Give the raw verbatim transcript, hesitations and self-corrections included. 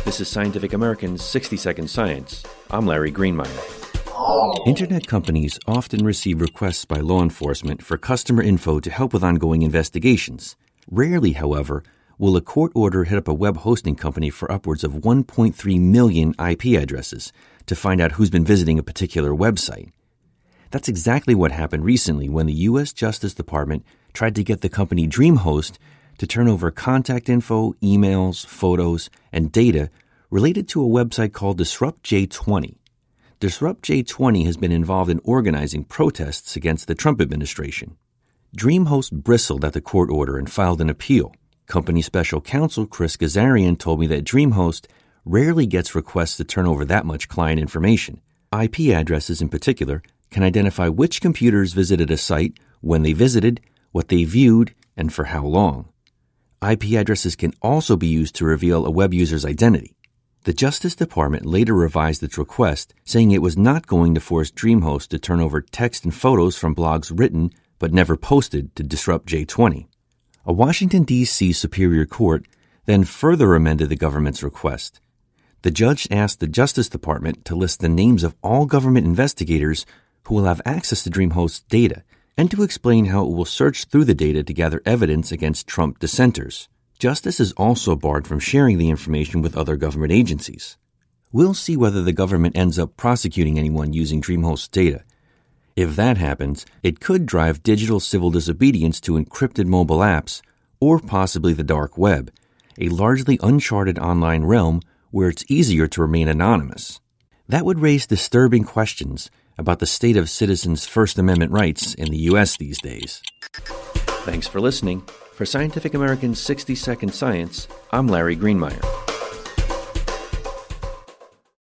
This is Scientific American's sixty second Science. I'm Larry Greenmeyer. Internet companies often receive requests by law enforcement for customer info to help with ongoing investigations. Rarely, however, will a court order hit up a web hosting company for upwards of one point three million I P addresses to find out who's been visiting a particular website. That's exactly what happened recently when the U S Justice Department tried to get the company DreamHost to turn over contact info, emails, photos, and data related to a website called Disrupt J twenty. Disrupt J twenty has been involved in organizing protests against the Trump administration. DreamHost bristled at the court order and filed an appeal. Company special counsel Chris Gazarian told me that DreamHost rarely gets requests to turn over that much client information. I P addresses in particular can identify which computers visited a site, when they visited, what they viewed, and for how long. I P addresses can also be used to reveal a web user's identity. The Justice Department later revised its request, saying it was not going to force DreamHost to turn over text and photos from blogs written but never posted to Disrupt J twenty. A Washington, D C Superior Court then further amended the government's request. The judge asked the Justice Department to list the names of all government investigators who will have access to DreamHost's data, and to explain how it will search through the data to gather evidence against Trump dissenters. Justice is also barred from sharing the information with other government agencies. We'll see whether the government ends up prosecuting anyone using DreamHost's data. If that happens, it could drive digital civil disobedience to encrypted mobile apps, or possibly the dark web, a largely uncharted online realm where it's easier to remain anonymous. That would raise disturbing questions about the state of citizens' First Amendment rights in the U S these days. Thanks for listening. For Scientific American's sixty second Science, I'm Larry Greenmeyer.